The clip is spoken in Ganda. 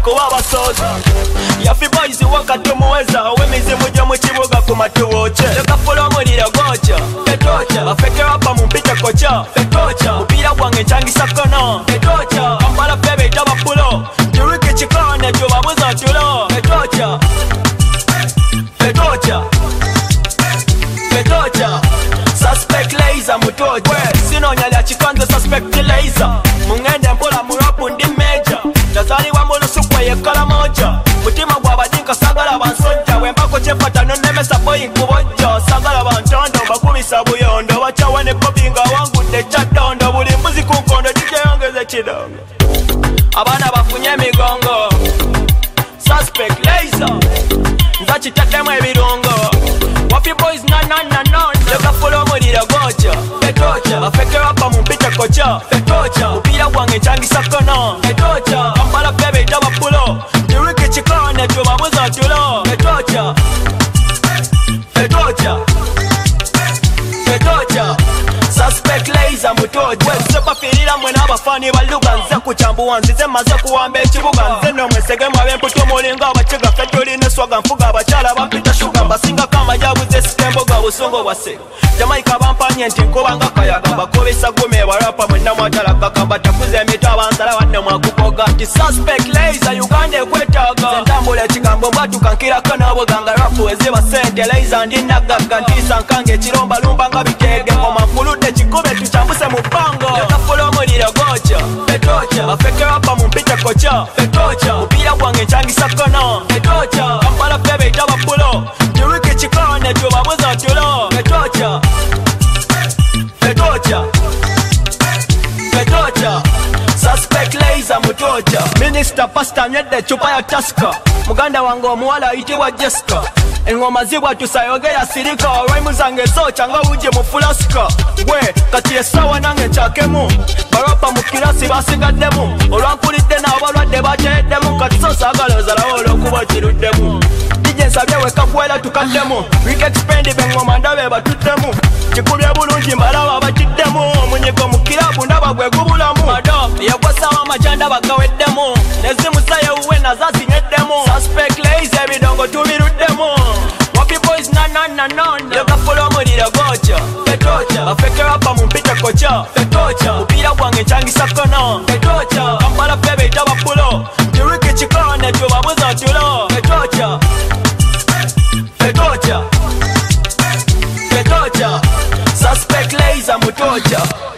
kuba basoza yafi boys wakati muweza wemize mujya mu kibuga ku matuwoche leka follow mulira gocha petocha bafeke hapa mumpita kocha petocha mupira gwange changisa kono petocha ambala bebe taba pulo turiki chikone jo babuza tulo petocha petocha petocha suspect laser mutoja sino nyala chikanze suspect laser mungende mpola murapu ndi major tazaliwa mulusu kwa yekala moja mutima gwabadinka sagala bansonja wembako chepata nonemesa boyi kubojo sagala bantondo bakubisa buyondo bachawane kopinga wangu techadondo buli mbuzi kunkondo tijeyongeze chidongo abana bafunye migongo suspect laser nzachitaddemu ebirungo wafi boys na leka follow mulira gocha petocha bafeke hapa mumpita kocha petocha mupira gwange changisa kono petocha ambala bebe taba pulo turiki chikone jo babuza tulo petocha petocha petocha suspect laser mutoja sepa filira mwena abafani baluga nze kuchambuwa nzize maze kuwamba ekibuga nze nomwesege mwabemputo mulinga abakiga fetoli neswaga nfuga abakyala bampita shuga mbasinga kama jabuze sikemboga busongo bwase Jamaica bampanye nti nkobanga kayaga bakobesa gume barapa mwena mwatala kakamba takuze emito abansala wanne mwakukoga nti suspect laser Uganda ekwetaga zentambula ekigambo mbatukankirako naboganga rafu eziba sente laser ndinagaga ntisa nkange ekiromba lumba nga bitege ngoma nkulude kikube tuchambuse mupango leka follow mulira gocha petocha bafeke hapa mumpita kocha petocha mupira gwange changisa kono petocha ambala bebe taba pulo turiki chikone jo babuza tulo petocha petocha petocha suspect laser mutocha minister pastor nyedde chupa ya taska muganda wange omuwala ayitibwa Jessica engoma zibwa tusayogera sirika rhyme zange zocha nga uje mu flaska we kati esawa nange chakemu barapa mu kirasi basigaddemu olwankulidde n'abalwadde bateeddemu kati sosaagala ozalawo olwokuba kiruddemu DJ nsabye wekakwera tukaddemu week expend bengoma ndabe batuddemu kikubye bulungi mbalaba bakiddemu omunyigo mu kirabu ndaba gwe gubulamu mado yagwasawa amajanda bagaweddemu nezimusaye uwe nazazinyeddemu suspect laser ebidongo tubiruddemu wapi boys na leka follow mulira gocha petocha bafeke hapa mumpita kocha petocha mupira gwange changisa kono petocha ambala bebe taba pulo turiki chikone jo babuza tulo petocha petocha petocha suspect laser mutocha